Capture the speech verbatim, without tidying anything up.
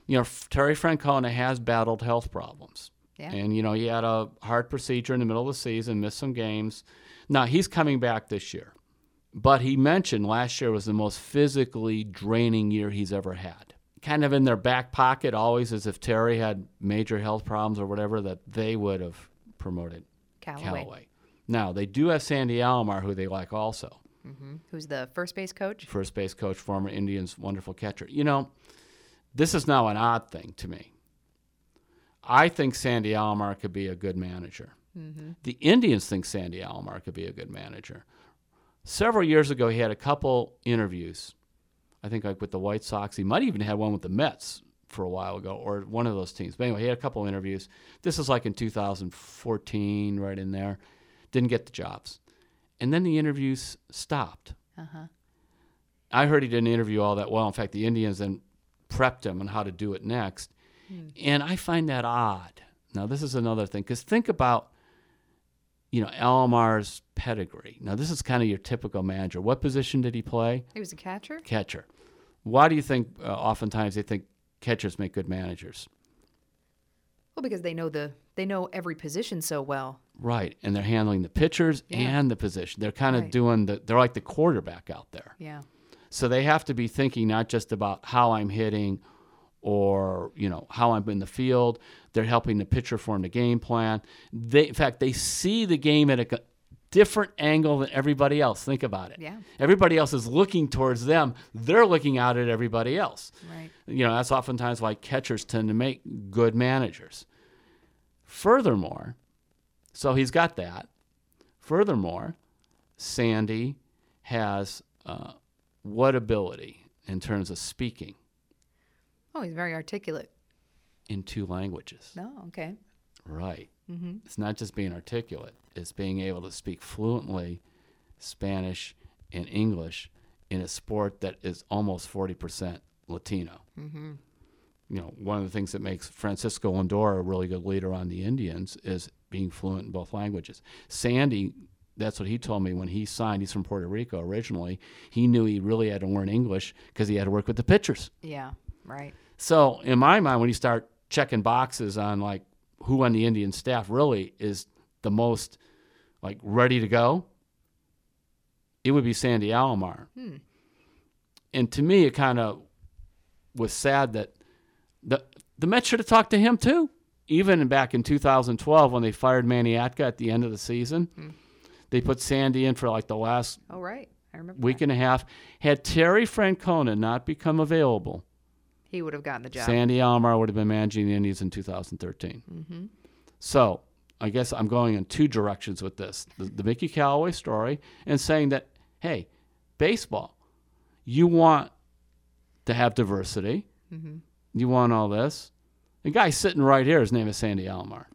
you know, Terry Francona has battled health problems. Yeah. And, you know, he had a heart procedure in the middle of the season, missed some games. Now, he's coming back this year. But he mentioned last year was the most physically draining year he's ever had. Kind of in their back pocket always, as if Terry had major health problems or whatever, that they would have promoted Callaway. Callaway. Now, they do have Sandy Alomar, who they like also. Mm-hmm. Who's the first base coach? First base coach, former Indians wonderful catcher. You know, this is now an odd thing to me. I think Sandy Alomar could be a good manager. Mm-hmm. The Indians think Sandy Alomar could be a good manager. Several years ago, he had a couple interviews, I think like with the White Sox. He might even have one with the Mets for a while ago, or one of those teams. But anyway, he had a couple interviews. This is like in two thousand fourteen, right in there. Didn't get the jobs. And then the interviews stopped. Uh-huh. I heard he didn't interview all that well. In fact, the Indians then prepped him on how to do it next. Hmm. And I find that odd. Now, this is another thing, because think about, you know, Alomar's pedigree. Now, this is kind of your typical manager. What position did he play? He was a catcher? Catcher. Why do you think uh, oftentimes they think catchers make good managers? Well, because they know the they know every position so well. Right, and they're handling the pitchers yeah. and the position. They're kind of right. doing the. They're like the quarterback out there. Yeah. So they have to be thinking not just about how I'm hitting, or you know how I'm in the field. They're helping the pitcher form the game plan. They, in fact, they see the game at a different angle than everybody else. Think about it. Yeah. Everybody else is looking towards them. They're looking out at everybody else. Right. You know, that's oftentimes why catchers tend to make good managers. Furthermore, so he's got that. Furthermore, Sandy has uh, what ability in terms of speaking? Oh, he's very articulate. In two languages. Oh, okay. Right. Mm-hmm. It's not just being articulate. It's being able to speak fluently Spanish and English in a sport that is almost forty percent Latino. Mm-hmm. You know, one of the things that makes Francisco Lindor a really good leader on the Indians is being fluent in both languages. Sandy, that's what he told me when he signed. He's from Puerto Rico originally. He knew he really had to learn English because he had to work with the pitchers. Yeah, right. So in my mind, when you start checking boxes on like who on the Indian staff really is the most like ready to go, it would be Sandy Alomar. Hmm. And to me, it kind of was sad that the the Mets should have talked to him too. Even back in two thousand twelve when they fired Manny Atka at the end of the season, hmm. they put Sandy in for like the last oh, right. I remember week that. and a half. Had Terry Francona not become available, he would have gotten the job. Sandy Alomar would have been managing the Indians in two thousand thirteen. Mm-hmm. So I guess I'm going in two directions with this. The, the Mickey Callaway story and saying that, hey, baseball, you want to have diversity. Mm-hmm. You want all this. The guy sitting right here, his name is Sandy Alomar.